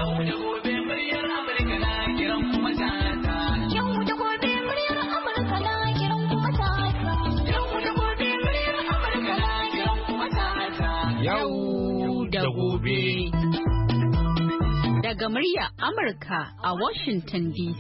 Daga muryar Amurka a Washington DC.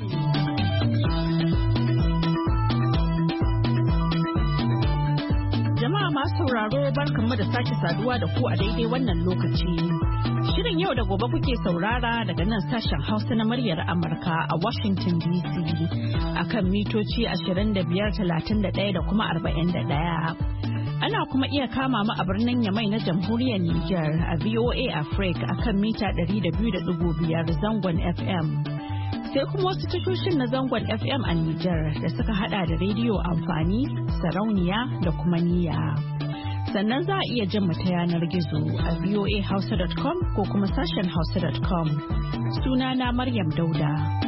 Jama'a masu sauraro barkanmu da sake saduwa da ku a daidai wannan lokaci. Shirin yau da gobe kuke saurara daga nan sashen Hausa na muryar Amurka a Washington DC akan mitoci 25, 31 da kuma 41. Ana kuma iya kama mu a birnin Yamai na Jamhuriyar Nijar a VOA Africa akan mita 200.5 zangon FM. Sai kuma wasu tashoshin na zangon FM a Nijar da suka hada da rediyo amfani, sarauniya da kuma niyya. Sannan za a iya jin mu ta yanar gizo a voahausa.com ko kuma sashen hausa.com. Sunana Maryam Dauda.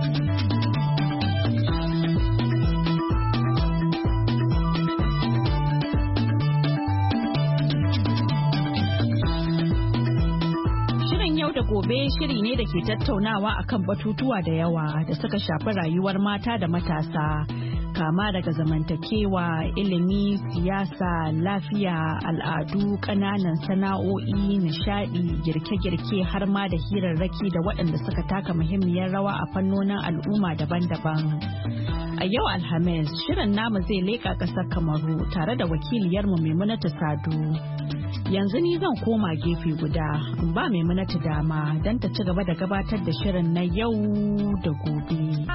Gobe shiri ne da ke tattaunawa akan batutuwa da yawa da suka shafi rayuwar mata da matasa, kama daga zamantakewa, ilimi, siyasa, lafiya, al'adu, ƙananan sana'o'i, nishadi, girke-girke har ma da hirarraki da waɗanda suka taka muhimmiyar rawa a fannonin al'umma daban-daban. A yau Alhamis, shirin namu zai leƙa ƙasar Kamaru tare da wakiliyarmu Maimunatu Sadu. Yanzu ni zan koma gefe guda in ba Maimunatu dama don ta ci gaba da gabatar da shirin na yau da gobe.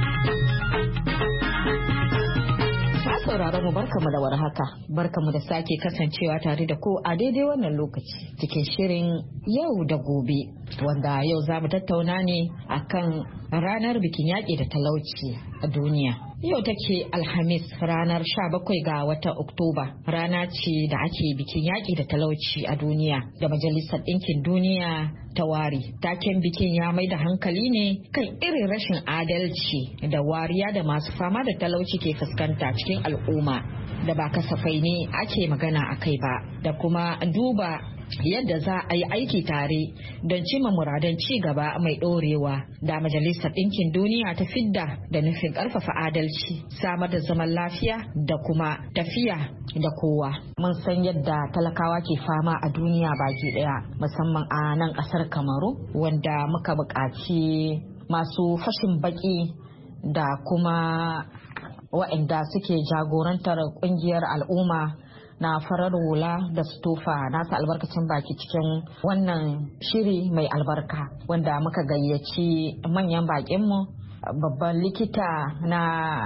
Sauraron mu barkamu da warhaka, barkamu da sake kasancewa tare da ku a daidai wannan lokaci cikin shirin yau da gobe, wanda yau za mu tattauna ne akan ranar bikin yaƙi da talauci a duniya. Yau take Alhamis ranar 17 ga watan Oktoba, rana ce da ake bikin yaƙi da talauci a duniya da Majalisar Ɗinkin Duniya ta ware. Taken bikin ya mai da hankali ne kan irin rashin adalci da wariya da masu fama da talauci ke fuskanta cikin al'umma da ba kasafai ne ake magana a kai ba, da kuma duba yadda za a yi aiki tare don cimma muradan ci gaba mai ɗorewa da Majalisar Ɗinkin Duniya ta fidda da nufin ƙarfafa adalci, samar da zaman lafiya da kuma tafiya da kowa. Mun san yadda talakawa ke fama a duniya baki ɗaya, musamman a nan ƙasar Kamaru, wanda muka buƙaci masu fashin baƙi da kuma waɗanda suke jagorantar ƙungiyar al'umma na farar hula da su tofa nasu albarkacin baki cikin wannan shiri mai albarka, wanda muka gayyaci manyan bakinmu, babban likita na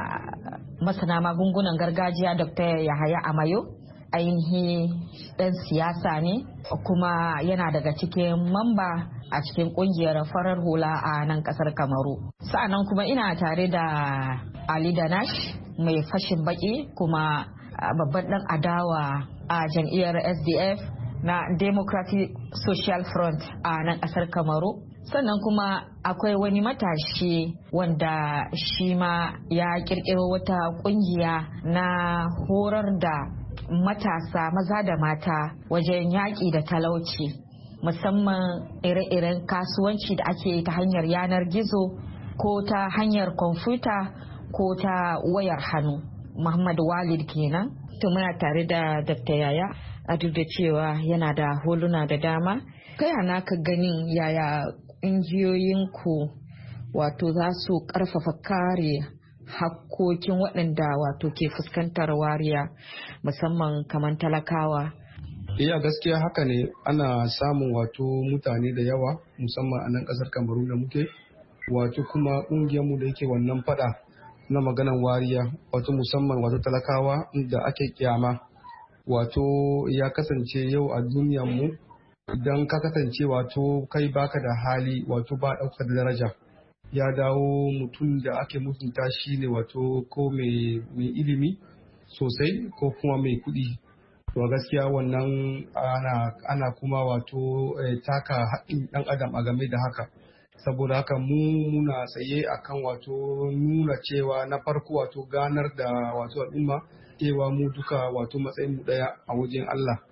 masana magungunan gargajiya Dr. Yahaya Amayo, ainihi ɗan siyasa ne kuma yana daga cikin mamba a cikin ƙungiyar farar hula a nan ƙasar Kamaru. Sa'annan kuma ina tare da Ali Danash mai fashin baki kuma babban dan adawa a jam'iyyar SDF na Democratic Social Front a nan kasar Kamaru. Sannan kuma akwai wani matashi wanda shi ma ya kirkiro wata kungiya na horar da matasa maza da mata wajen yaƙi da talauci, musamman ire-iren kasuwanci da ake ta hanyar yanar gizo ko ta hanyar kwamfuta ko ta wayar hannu. Muhammad Walid kenan. To muna tare da Dr. Yaya, a duk da cewa yana da holuna da dama. Kai ana ka ganin yaya ƙungiyoyinku wato za su ƙarfafa kare hakkokin waɗanda wato ke fuskantar wariya musamman kamar talakawa? Iya gaskiya haka ne, ana samun wato mutane da yawa musamman a nan ƙasar Kamaru da muke, wato kuma ƙungiyarmu da yake wannan fada na maganan wariya, wato musamman wato talakawa da ake kyama, wato ya kasance yau a duniyar mu idan ka kasance wato kai baka da hali, wato ba ɗaukar daraja, ya dawo mutum da ake mutunta shi ne wato ko mai ilimi sosai ko kuma mai kuɗi. To gaskiya wannan ana kuma wato taka haƙƙin ɗan adam a game da haka. Saboda haka muna tsaye akan wato nuna cewa na farko wato ganar da wato al'umma cewa mu duka wato matsayin mu daya a wajen Allah.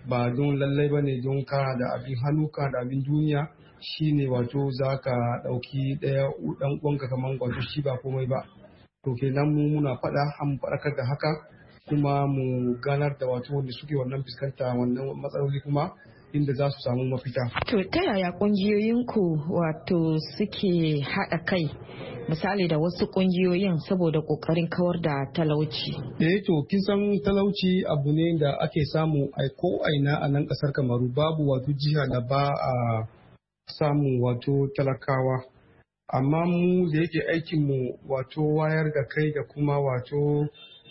ba don lallai ba ne don kana da abin hannu kana da abin duniya shine wato za ka ɗauki ɗaya ɗan uwanka kamar wato shi ba komai ba. To kenan mu muna mu faɗakar da haka kuma mu ganar da wato wanda suke wannan fuskanta wannan matsaloli kuma inda za su samu mafita. To ta yaya kungiyoyinku wato suke haɗa kai misali da wasu kungiyoyin saboda kokarin kawar da talauci? To kin san talauci abu ne da ake samu a ko aina a nan kasar Kamaru, babu wato jiha da ba a samu wato talakawa. Amma mu da yake aikinmu wato wayar da kai da kuma wato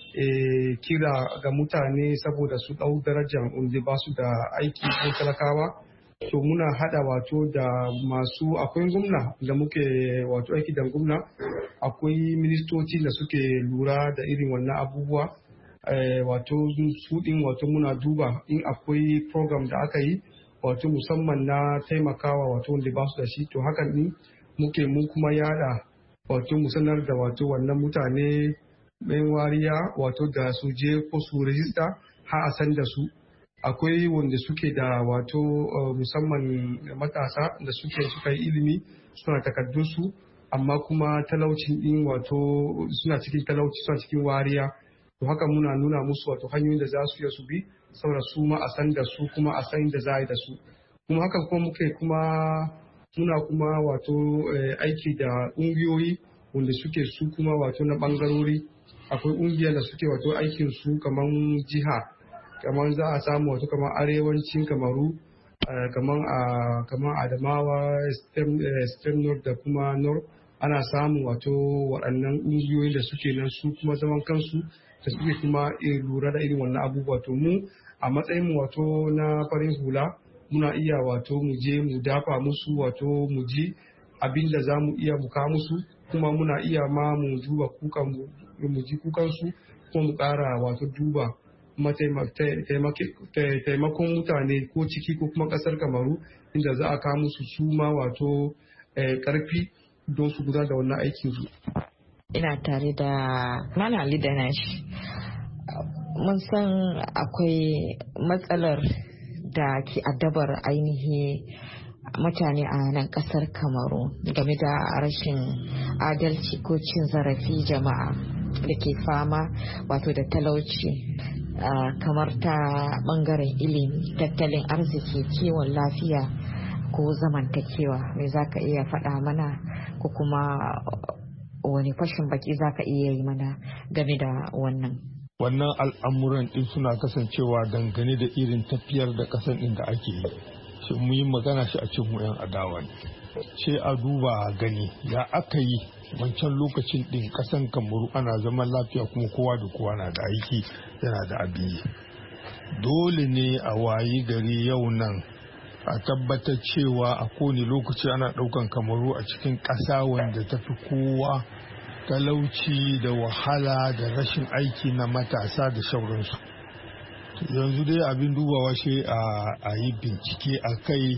kira ga mutane saboda su ɗau darajar wanda ba su da aiki ko talakawa, to muna hada wato da masu akwai gwamna da muke wato aiki da gwamna, akwai ministoci da suke lura da irin wannan abubuwa, wato su din wato muna duba in akwai program da aka yi wato musamman na taimakawa wato wanda ba su da shi, to hakan din muke mu kuma yada wato mu sanar da wato wannan mutane bayan wariya wato da su je ko su rajista har a san da su. Akwai wanda suke da wato musamman matasa da suka yi ilimi suna takardunsu amma kuma talaucin din wato suna cikin talauci suna cikin wariya, to haka muna nuna musu wato hanyoyin da za su iya su bi saboda su ma a san da su kuma a san da za a yi da su. Kuma haka kuma muke muna kuma wato aiki da ƙungiyoyi wanda suke su kuma wato na ɓangarori. Akwai ƙungiyar da suke wato aikin su kamar jiha, kamar za a samu wato kamar arewacin Kamaru, kamar Adamawa, Stem North da kuma North, ana samun wato waɗannan ƙungiyoyi da suke nan su kuma zaman kansu da suke kuma lura da irin wannan abubuwa. To mu a matsayin mu wato na farin hula muna iya wato mu je mu dafa musu wato mu ji abin da za mu iya muka musu, kuma muna iya ma mu duba mu ji kukansu kuma mu ƙara wato duba taimakon mutane ko ciki ko kuma ƙasar Kamaru inda za a kawo musu su ma wato ƙarfi don su gudanar da wannan aikin su. Ina tare da Malali da Nashi. Mun san akwai matsalar da ke addabar ainihi mutane a nan kasar Kamaru game da rashin adalci ko cin zarafi jama'a da ke fama wato da talauci, kamar ta bangaren ilimi, tattalin arziki, kiwon lafiya ko zamantakewa. Me za ka iya faɗa mana ko kuma wani fashin baki za ka iya yi mana game da wannan? Wannan al'amuran ɗin suna kasancewa dangane da irin tafiyar da ƙasar ɗin da ake yi. Shi mu yi magana shi a cikin mu 'yan adawa ne. Ce a duba gani ya aka yi wancan lokacin ɗin ƙasan Kamaru ana zaman lafiya kuma kowa da kowa na da aiki yana da abin yi. Dole ne a wayi gari yau nan a tabbatar cewa a kowane lokaci ana ɗaukan Kamaru a cikin ƙasa wanda ta fi kowa talauci da wahala da rashin aiki na matasa da sauransu. Yanzu dai abin dubawa shi a yi bincike a kai,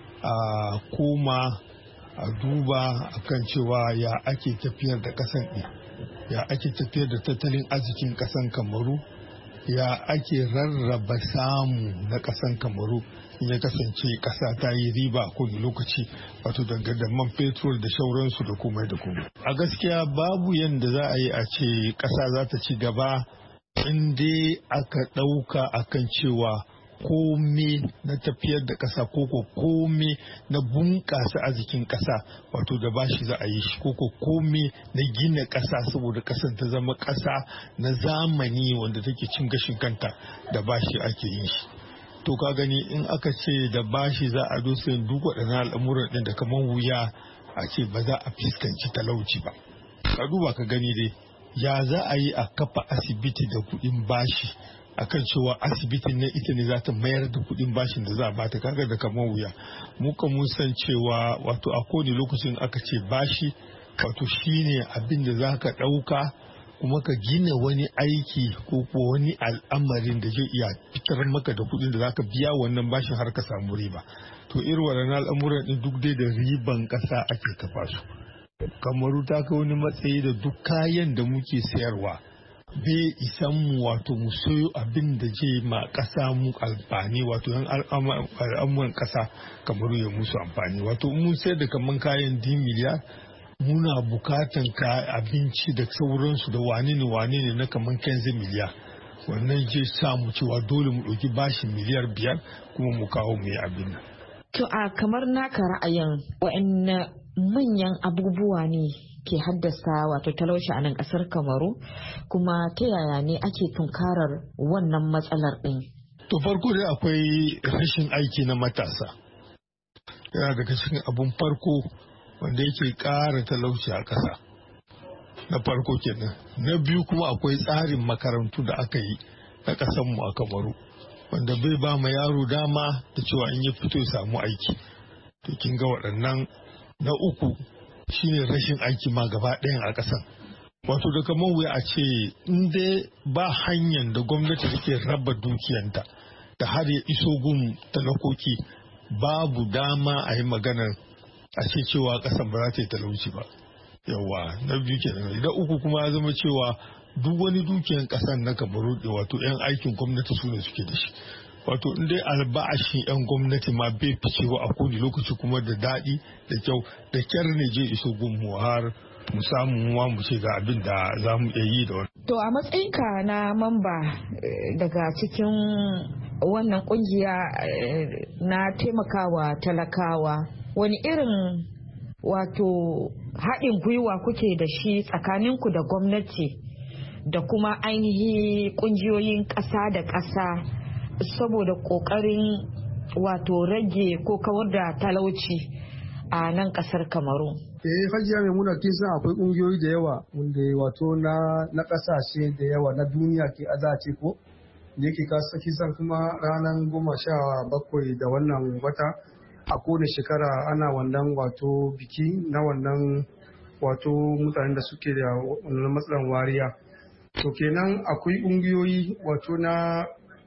a koma a duba akan cewa ya ake tafiyar da ƙasan ɗin, ya ake tafiyar da tattalin arzikin ƙasan Kamaru, ya ake rarraba samu na ƙasan Kamaru in ya kasance ƙasa ta yi riba a kowane lokaci, wato dangane da man fetur da shauransu da komai da komai. A gaskiya babu yadda za a yi a ce ƙasa za ta ci gaba in dai aka ɗauka akan cewa kome na tafiyar da ƙasa koko kome na bunƙasa arzikin ƙasa wato da bashi za a yi shi, koko kome na gina ƙasa saboda ƙasar ta zama ƙasa na zamani wanda take cin gashin kanta da bashi ake yin shi. To ka gani in aka ce da bashi za a dosa yin duk waɗannan al'amuran ɗin da kamar wuya a ce ba za a fuskanci talauci ba. Ka duba ka gani dai ya za a yi a kafa asibiti da kuɗin bashi akan cewa asibitin ne ita ne za ta mayar da kuɗin bashin da za a bata, kaga da kamar wuya. Mu kan mun san cewa wato a kowane lokacin aka ce bashi wato shine abin da za ka ɗauka kuma ka gina wani aiki ko wani al'amarin da zai iya fitar maka da kuɗin da za ka biya wannan bashin har ka samu riba. To irin waɗannan al'amuran ɗin duk dai da riban ƙasa ake kafa su. Kamaru ta kai wani matsayi da duk kayan da muke sayarwa bai isan mu wato mu soyo abin da je ma ƙasa mu amfani wato yan al'amuran ƙasa kamar ya musu amfani wato mun sai da kaman kayan miliyar muna bukatan abinci da sauransu da wane ne na kaman 15 miliyar wannan je sa mu cewa dole mu ɗauki bashin miliyar 5 kuma mu kawo mu yi abin nan. To a kamar naka ra'ayin wa'anne manyan abubuwa ne ke haddasa wato talauci a nan kasar Kamaru kuma ta yaya ne ake tunkarar wannan matsalar ɗin? To farko dai akwai rashin aiki na matasa. Yana daga cikin abun farko wanda yake ƙara talauci a ƙasa. Na farko kenan. Na biyu kuma akwai tsarin makarantu da aka yi na ƙasanmu a Kamaru wanda bai ba ma yaro dama da cewa in ya fito ya samu aiki. To kin ga waɗannan. Na uku shine rashin aiki ma gaba ɗayan a ƙasan. Wato da kamar wuya a ce in dai ba hanyar da gwamnati take raba dukiyanta da har ya iso gun talakoki babu dama a yi maganar a ce cewa ƙasan ba za ta yi talauci ba. Yawa na biyu kenan. Da uku kuma ya zama cewa duk wani dukiyan ƙasan na Kamaru wato 'yan aikin gwamnati su ne suke da shi. Wato in dai albashin 'yan gwamnati ma bai ficewa a kowane lokaci kuma da daɗi da kyau da kyar ne je iso gunmu har mu samu mu ce ga abin da za mu iya yi da wani. To a matsayinka na mamba daga cikin wannan kungiya na taimakawa talakawa wani irin wato haɗin gwiwa kuke da shi tsakaninku da gwamnati da kuma ainihi kungiyoyin ƙasa da ƙasa saboda ƙoƙarin wato rage ko kawar da talauci a nan ƙasar Kamaru? Hajiya Maimuna kin san akwai ƙungiyoyi da yawa wanda wato na ƙasashe da yawa na duniya ke azace ko da yake kisan kuma ranar 17 da wannan wata a kowane shekara ana wannan wato biki na wannan wato mutanen da suke da wannan matsalan wariya. To kenan akwai ƙungiyoyi wato na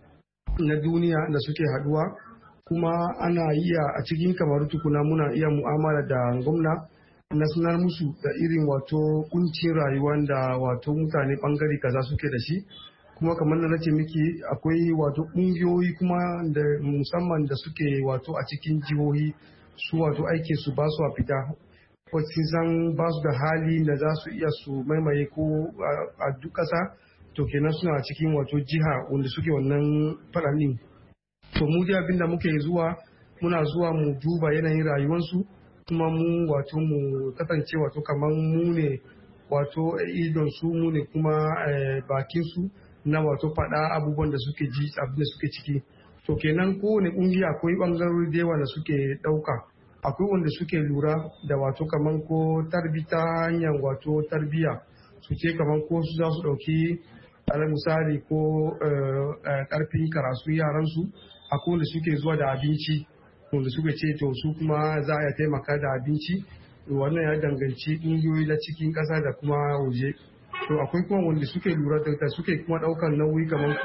duniya da suke haduwa kuma ana iya a cikin Kamaru tukuna muna iya mu'amala da gwamna na sanar musu da irin wato kuncin rayuwa da wato mutane bangare kaza suke da shi kuma kamar da nace miki akwai wato ƙungiyoyi kuma da musamman da suke wato a cikin jihohi su wato aiki su ba su a fita wacce san ba su da hali da za su iya su maimaye ko a duk ƙasa to kenan suna cikin wato jiha wanda suke wannan faɗaɗin. To mu dai abin da muke zuwa muna zuwa mu duba yanayin rayuwarsu kuma mu wato mu kasance wato kamar mu ne wato idon su mu ne kuma bakin su na wato faɗa abubuwan da suke ji abin da suke ciki. To kenan kowane ƙungiya akwai ɓangarori da yawa da suke ɗauka. Akwai wanda suke lura da wato kamar ko ta hanyar wato tarbiyya su ce kamar ko su za su ɗauki alal misali ko karfin karatu yaransu akwai wanda suke zuwa da abinci wanda suka ce to su kuma za a taimaka da abinci wannan ya danganci ƙungiyoyi na cikin ƙasa da kuma waje to akwai kuma wanda suke lura da suke kuma ɗaukar nauyi kamar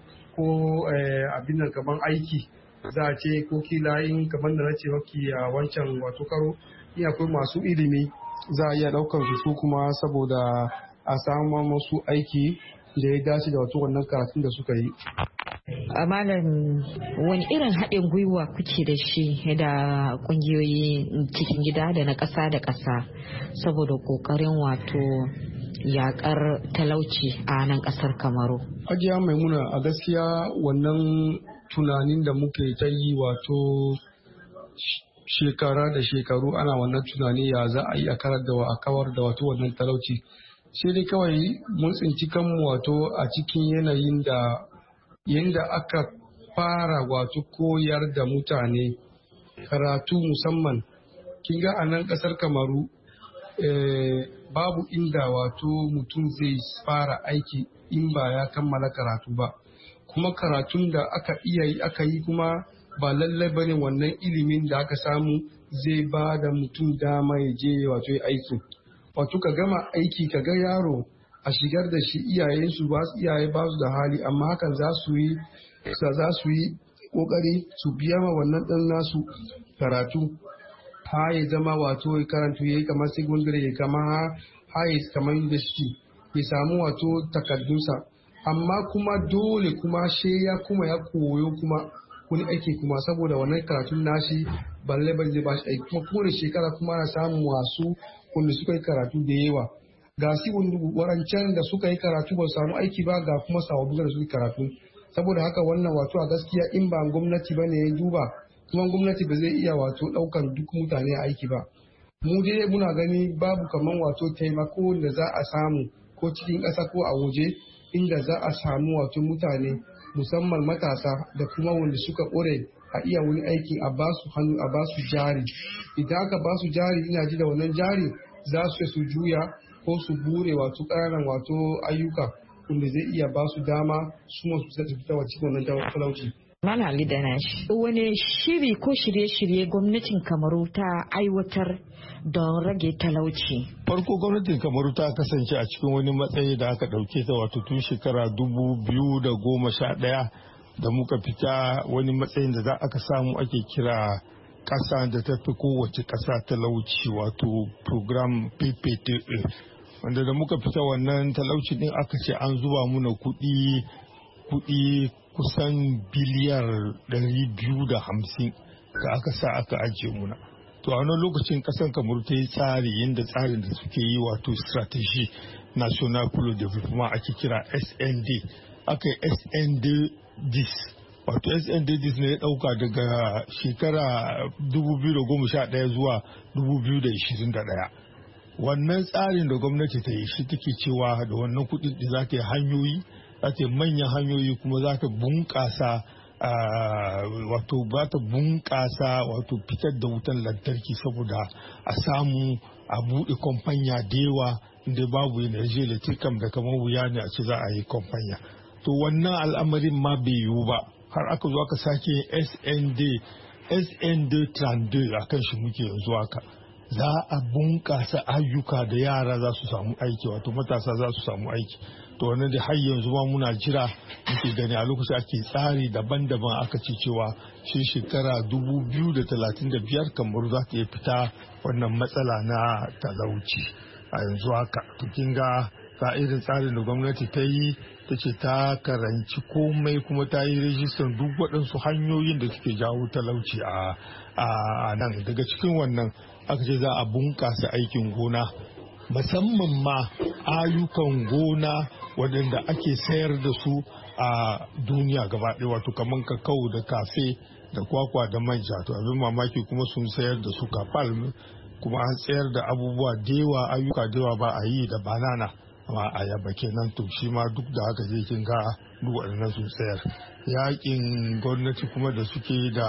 ko abin nan kamar aiki za a ce ko kila in kamar da na ce maki a wancan wato karo in akwai masu ilimi za a iya ɗaukar su kuma saboda a samu masu aiki da ya dace da wato wannan karatun da suka yi. A malam wani irin haɗin gwiwa kuke da shi da ƙungiyoyi cikin gida da na ƙasa da ƙasa saboda ƙoƙarin wato yaƙar talauci a nan ƙasar Kamaru? Hajiya Maimuna a gaskiya wannan tunanin da muke ta yi wato shekara da shekaru ana wannan tunani ya za a yi a kawar da wato wannan talauci. Sai dai kawai mun tsinci kanmu wato a cikin yanayin da yadda aka fara wato koyar da mutane karatu musamman kin ga a nan kasar Kamaru babu inda wato mutum zai fara aiki in ba ya kammala karatu ba kuma karatun da aka yi kuma ba lallai bane wannan ilimin da aka samu zai ba da mutum dama ya je wato ya aiki. Wato ka gama aiki ka ga yaro a shigar da shi iyaye ba su da hali amma hakan za su yi kokari su biya ma wannan dan nasu karatu ha ya zama wato ya karantu ya yi kamar secondary ya kama ha ya kamar university ya samu wato takardunsa, amma kuma dole kuma ya koyo kuma wani aiki kuma saboda wannan karatun nashi balle ba shi aiki kuma kowane shekara kuma ana samun wasu wanda suka yi karatu da yawa ga si warancan da suka yi karatu ba su samu aiki ba ga kuma sababbi da suka yi karatu saboda haka wannan wato a gaskiya in ba gwamnati ba ne ya duba kuma gwamnati ba zai iya wato daukan duk mutane a aiki ba. Mu dai muna gani babu kaman wato taimako da za a samu ko cikin ƙasa ko a waje inda za a samu wato mutane musamman matasa da kuma wanda suka ƙware a iya wani aikin a ba su hannu a ba su jari. Idan aka ba su jari ina ji da wannan jari za su juya ko su bure wato ƙananan wato ayyuka wanda zai iya ba su dama su masu fita cikin wannan talauci. Mana Ali da nashi. Wani shiri ko shirye-shirye gwamnatin Kamaru ta aiwatar don rage talauci? Farko gwamnatin Kamaru ta kasance a cikin wani matsayi da aka ɗauke ta wato tun shekara 2011 da muka fita wani matsayin da za aka samu ake kira ƙasa da ta fi kowace ƙasa talauci wato program PPTE. Wanda da muka fita wannan talauci din aka ce an zuba muna kuɗi kusan biliyar 250 da aka sa aka ajiye muna. To a wannan lokacin kasan Kamaru ta yi tsari yadda tsarin da suke yi wato strategy national pour le développement ake kira SND. Aka yi SND 10 wato SND 10 ne ya dauka daga shekara 2011 zuwa 2021. Wannan tsarin da gwamnati ta yi shi take cewa da wannan kudin da za ta yi hanyoyi, za ta yi manyan hanyoyi kuma za ta bunƙasa wato fitar da wutan lantarki saboda a samu a buɗe kwamfanya da yawa inda babu energy electric da kamar wuya ne a ce za a yi kwamfanya. To wannan al'amarin ma bai yiwu ba har aka zo aka sake SND 32 a kan shi muke yanzu haka. Za a bunƙasa ayyuka da yara za su samu aiki wato matasa za su samu aiki. To wannan da har yanzu ma muna jira muke gani a lokacin ake tsari daban-daban aka ce cewa shi shekara 2035 Kamaru za ta fita wannan matsala na talauci a yanzu haka. To kin ga irin tsarin da gwamnati ta yi ta ce ta karanci komai kuma ta yi rijistar duk waɗansu hanyoyin da suke jawo talauci a nan. Daga cikin wannan aka ce za a bunƙasa aikin gona musamman ma ayyukan gona waɗanda ake sayar da su a duniya gaba ɗaya wato kamar kakao da kafe da kwakwa da manja. To abin mamaki kuma sun sayar da su kafal kuma an sayar da abubuwa dewa ayyuka dewa ba a yi da banana amma ayaba kenan. To shi ma duk da haka zai kin ga duk waɗannan sun sayar. Yaƙin gwamnati kuma da suke da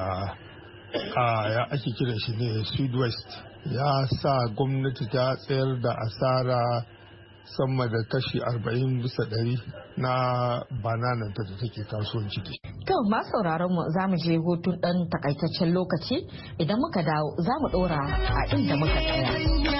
ya ake kiran shi ne Sud-West ya sa gwamnati ta tsayar da asara sama da kashi 40% na bananan ta da take kasuwanci da shi. To masu sauraron mu za mu je hutun ɗan takaitaccen lokaci idan muka dawo za mu ɗora a inda muka tsaya.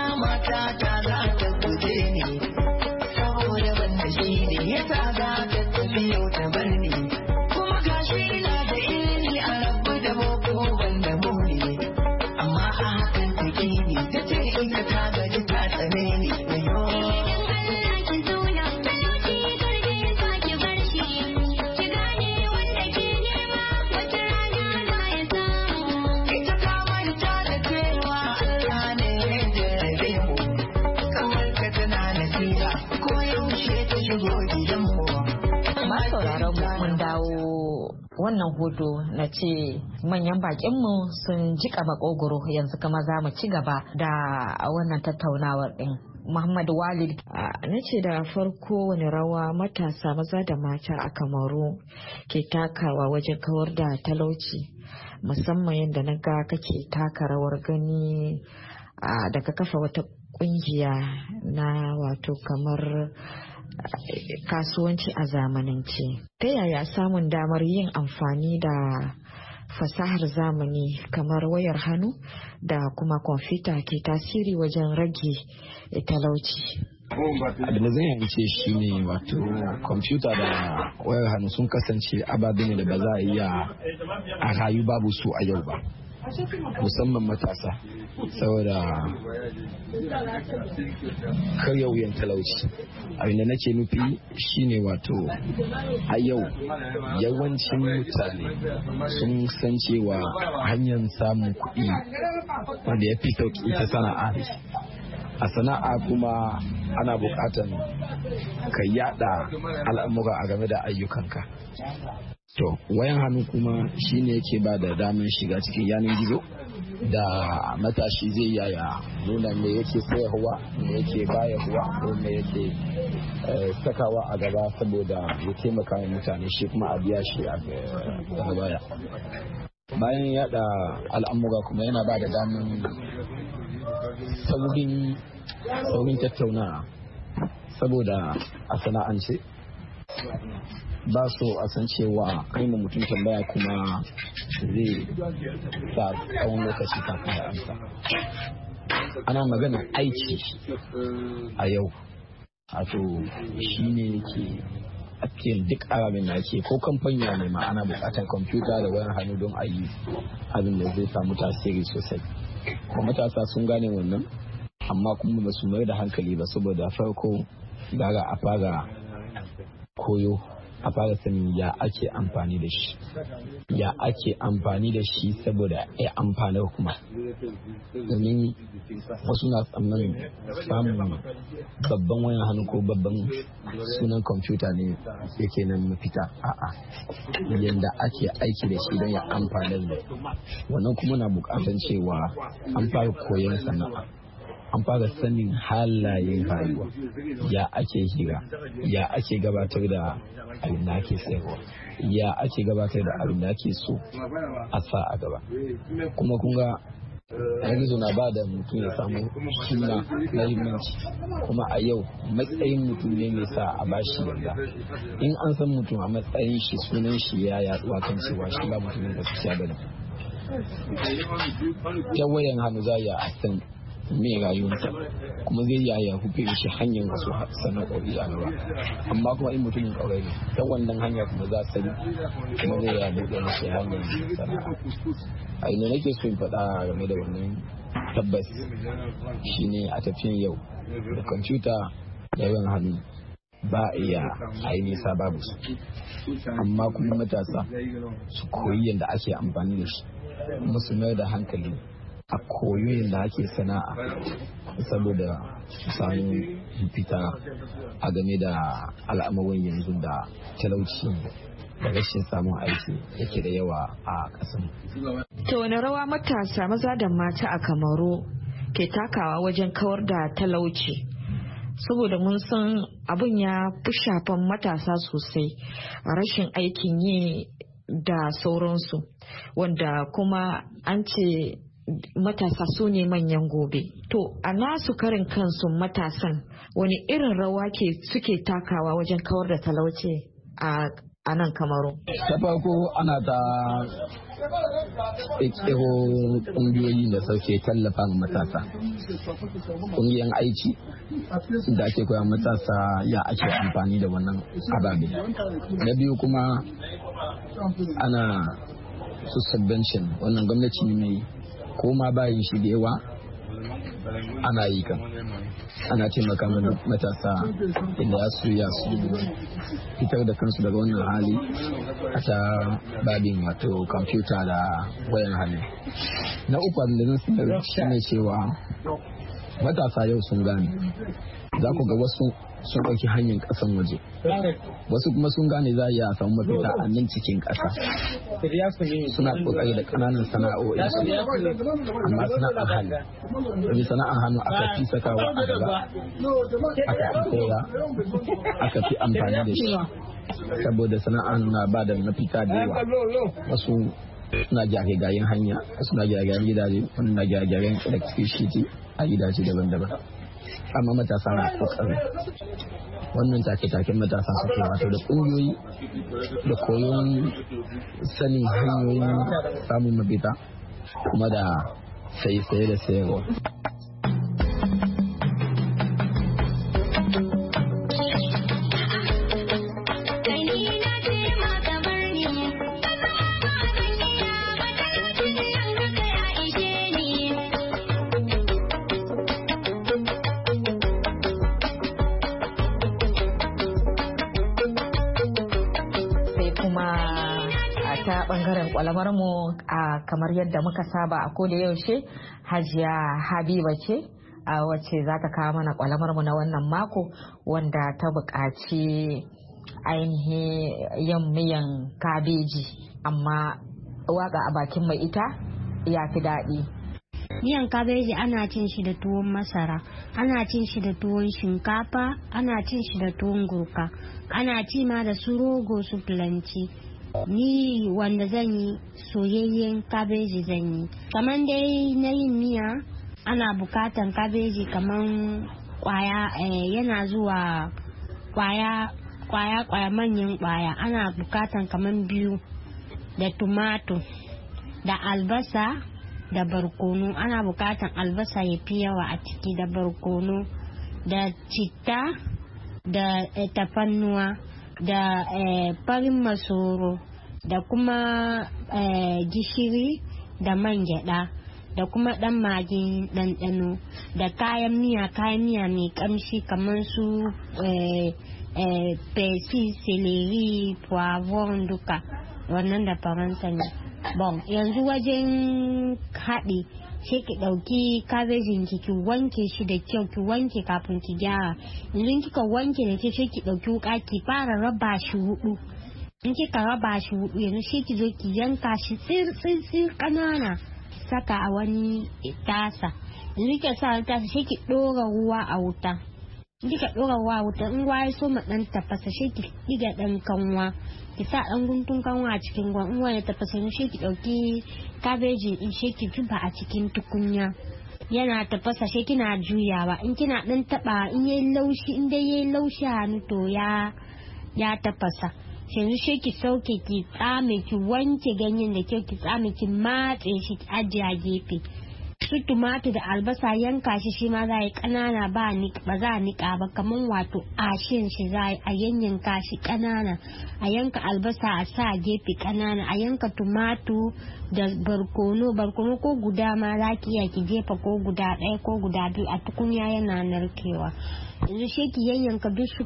Wannan hoto na ce manyan bakinmu sun jika makogoro yanzu kama za mu ci gaba da wannan tattaunawar din. Muhammad Walid na ce da farko wani rawa matasa maza da mata a Kamaru ke takawa wajen kawar da talauci musamman yadda na ga kake taka rawar gani daga kafa wata kungiya na wato kamar kasuwanci a zamanance. Ta yaya samun damar yin amfani da fasahar zamani kamar wayar hannu da kuma kwamfuta ke tasiri wajen rage talauci? Abin da zan yi ce shi ne wato kwamfuta da wayar hannu sun kasance ababe ne da ba za a iya a rayu babu su a yau ba. musamman matasa, saboda karya wuyan talauci. Abin da nake nufi shine wato a yau yawancin mutane sun san cewa hanyar samun kuɗi wanda ya fi sauƙi ta sana'a ne. A sana'a kuma ana buƙatan ka yada al'amura a game da ayyukanka. To wayan hannu kuma shine yake ba da damar shiga cikin yanar gizo da matashi zai yaya nuna me yake sayarwa, me yake bayarwa, ko me yake sakawa a gaba saboda ya taimaka wa mutane, shi kuma a biya shi a baya. Bayan yada al'amura kuma yana ba da damar saurin tattauna, saboda a sana'ance ba so a san cewa kai ma mutum tambaya kuma zai sa tsawon lokaci kafin ya amsa. Ana magana aiki a yau, wato shi ne yake ake duk abin da ake, ko kamfanya ne ma ana bukatar kwamfuta da wayar hannu don a yi abin da zai samu tasiri sosai. Kuma matasa sun gane wannan, amma kuma ba su mai da hankali ba, saboda farko gara a fara koyo, a fara sanin ya ake amfani da shi, saboda ya amfanar kuma. Domin wasu na tsammanin samun babban wayan hannu ko babban sunan kwamfuta ne yake nan mafita. A'a, yadda ake aiki da shi don ya amfanar da wannan kuma na bukatan cewa an fara koyon sana'a, an fara sanin halayen rayuwa, ya ake hira, ya ake gabatar da abin da ake sayarwa, ya ake gabatar da abin da ake so a sa a gaba. Kuma kun ga gizo na ba da mutum ya samu suna mahimmanci, kuma a yau matsayin mutum ne mai sa a bashi yarda. In an san mutum a matsayin shi, sunan shi ya yaduwa kan cewa shi ba mutumin gaskiya bane. Ta wayan hannu za a san mai rayuwarsa, kuma zai yaya hufe shi hanyar wasu sana'o'i a gaba. Amma kuma in mutumin kaurai ne, ta wannan hanya kuma za sani, kuma zai yaya buɗe mashi hanyar sana'a. A ina nake so in faɗa game da wannan tabbas shine a tafiyan yau da kwamfuta da yawan hannu ba iya nisa babu su, amma kuma matasa su koyi yadda ake amfani da shi, kuma su mai da hankali a koyon da ake sana'a, saboda su samu fita a game da al'amuran yanzu da talauci da rashin samun aiki yake da yawa a ƙasar. To wani rawa matasa maza da mata a Kamaru ke takawa wajen kawar da talauci? Saboda mun san abin ya fi shafan matasa sosai, rashin aikin yi da sauransu, wanda kuma an ce matasa su ne manyan gobe. To a nasu karin kansu matasan wani irin rawa suke takawa wajen kawar da talauci a nan Kamaru? Ta farko ana ta ƙirƙiro ƙungiyoyi da sauke tallafa ma matasa, ƙungiyar aiki da ake koya matasa ya ake amfani da wannan ababe. Na biyu kuma ana su subvention, wannan gwamnati ne ko ma bayin shi da yawa ana yi kan, ana taimaka matasa inda ya su fitar da kansu daga wannan hali a ta babin wato kwamfuta da wayan hannu. Na uku abin da zan sanar shi ne cewa matasa yau sun gane, za ku ga wasu sun ɗauki hanyar ƙasan waje, wasu kuma sun gane za a iya samu mafita a nan cikin ƙasa. Suna ƙoƙari da ƙananan sana'o'i, amma sana'ar hannu, wani sana'ar hannu aka fi sakawa a gaba, aka fi koya, aka fi amfani da shi, saboda sana'ar na ba da mafita da yawa. Wasu suna gyare-gyaren hanya, wasu na gyare-gyaren gidaje, wani na gyare-gyaren electricity a gidaje daban-daban. Amma matasa na kokari, wannan take-taken matasa suke wato da ƙungiyoyi da koyon sanin hanyoyin samun mafita, kuma da saye da sayarwa. bangaren kwalamar mu kamar yadda muka saba a koda yaushe Hajiya Habiba ce wacce za ta kawo mana kwalamar mu na wannan mako wanda ta buƙaci ainihin yin miyan kabeji amma waka a bakin mai ita ya fi daɗi. Miyan kabeji ana cin shi da tuwon masara, ana cin shi da tuwon shinkafa, ana cin shi da tuwon gurka, ana ci ma da su rogo su filanci. Ni wanda zan yi soyayyen kabeji zan yi. Kamar dai na yin miya ana bukatan kabeji kamar kwaya yana zuwa kwaya manyan kwaya, ana bukatan kamar 2 da tumatur da albasa da barkono. Ana bukatan albasa ya fi yawa a ciki da barkono da citta da tafannuwa da farin masoro da kuma gishiri da man gyada da kuma dan magin ɗanɗano da kayan miya mai kamshi kamar su persil, celery, poivron duka wannan da faransa ne. Bon, yanzu wajen haɗi sai ki ɗauki kabejin ki wanke shi da kyau, ki wanke kafin ki gyara. Idan kika wanke da kyau sai ki ɗauki wuka ki fara raba shi 4. In kika raba shi 4 yanzu sai ki zo ki yanka shi tsir ƙanana saka a wani tasa. Yanzu kika sa tasa sai ki ɗora ruwa a wuta. In kika ɗora ruwa a wuta in ruwa ya so ma ɗan tafasa sai ki ɗiga ɗan kanwa. Ki sa ɗan guntun kanwa a cikin ruwan, in ruwan ya tafasa sai ki ɗauki kabeji in sai ki zuba a cikin tukunya. Yana tafasa sai kina juyawa, in kina ɗan taɓa in yayi laushi, in dai yayi laushi a hannu to ya tafasa. Yanzu sai ki sauke ki tsame ki wanke ganyen da kyau, ki tsame ki matse shi ki ajiye a gefe. Su tumatur da albasa yanka shi ma za a yi ƙanana ba za a niƙa ba, kamar wato ashin shi za a yanyanka shi ƙanana, a yanka albasa a sa a gefe ƙanana, a yanka tumatur da barkono ko guda ma za ki iya ki jefa ko guda 1 ko guda 2 a tukunya yana narkewa. Yanzu sai ki yanyanka duk su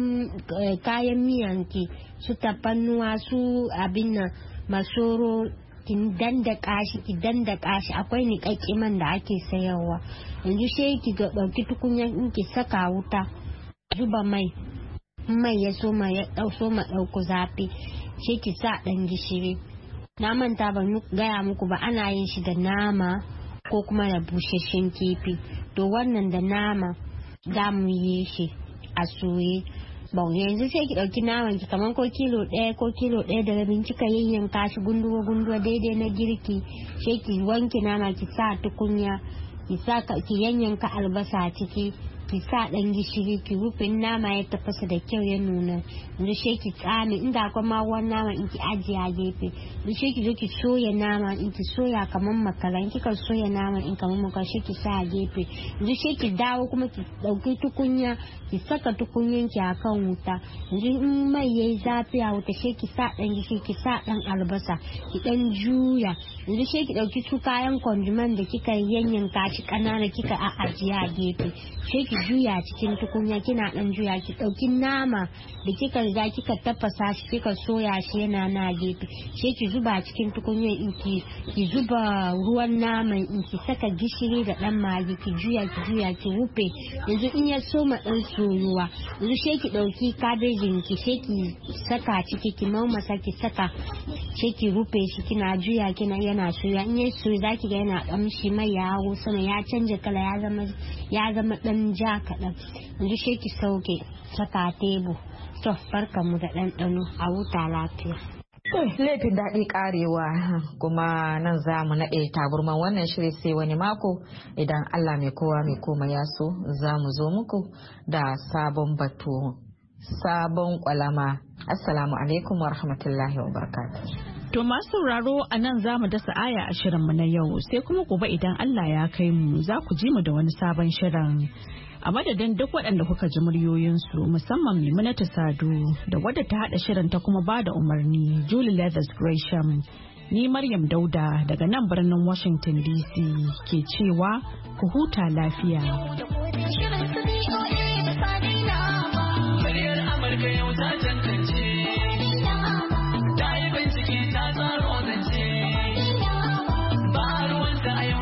kayan miyanki, su tafannuwa su abin nan masoro ki dandaka shi akwai niƙaƙƙi man da ake sayarwa. Yanzu sai ki ɗauki tukunya in ki saka wuta, zuba mai ya soma ɗauko zafi sai ki sa ɗan gishiri. Na manta ban gaya muku ba ana yin shi da nama ko kuma da busasshen kifi. To wannan da nama za mu yi shi a soye. Bon, yanzu sai ki ɗauki naman ki kamar ko kilo 1 ko kilo 1 da rabin, kika yayyanka shi gunduwa daidai na girki. Sai ki wanke nama ki sa tukunya, ki yanyanka albasa a ciki, ki sa ɗan gishiri, ki rufe nama ya tafasa da kyau ya nuna. Yanzu sai ki tsame inda akwai ma ruwan nama in ki ajiye a gefe. Yanzu sai ki zo ki soya nama in ki soya kamar makara, in kika soya nama in kamar makara sai ki sa a gefe. Yanzu sai ki dawo kuma ki ɗauki tukunya ki saka tukunyan ki akan wuta. Yanzu in mai yayi zafi a wuta sai ki sa ɗan gishiri, ki sa ɗan albasa, ki ɗan juya. Yanzu sai ki ɗauki su kayan kondiman da kika yanyanka shi ƙanana kika ajiye a gefe. Sai ki juya cikin tukunya kina ɗan juya, ki ɗauki nama da kika riga kika tafasa shi kika soya shi yana na gefe. Sai ki zuba cikin tukunya in ki zuba ruwan naman in ki saka gishiri da ɗan magi, ki juya ki rufe. Yanzu in ya soma ɗan soyuwa yanzu sai ki ɗauki kabejin ki sai ki saka ciki, ki mamasa ki saka, sai ki rufe shi kina juya yana soya. In ya soya zaki ga yana ƙamshi, mai ya hawo sama ya canja kala ya zama ɗan ja kaɗan. Yanzu sai ki sauke saka tebur. To barkanmu da ɗanɗano, a huta lafiya. Laifin daɗi ƙarewa, kuma nan za mu naɗe taburman wannan shiri sai wani mako idan Allah mai kowa mai koma ya so za mu zo muku da sabon batu, sabon kwalama. Assalamu alaikum wa rahmatullahi wa barakatuh. To masu sauraro a nan za mu dasa aya a shirinmu na yau, sai kuma gobe idan Allah ya kai mu za ku ji mu da wani sabon shirin. A madadin duk waɗanda kuka ji muryoyinsu, musamman Maimunatu Sadu da wadda ta haɗa shirin ta kuma ba da umarni, Julie Leathers Gresham. Ni Maryam Dauda daga nan birnin Washington DC ke cewa ku huta lafiya. Muryar Amurka yau ta tantance.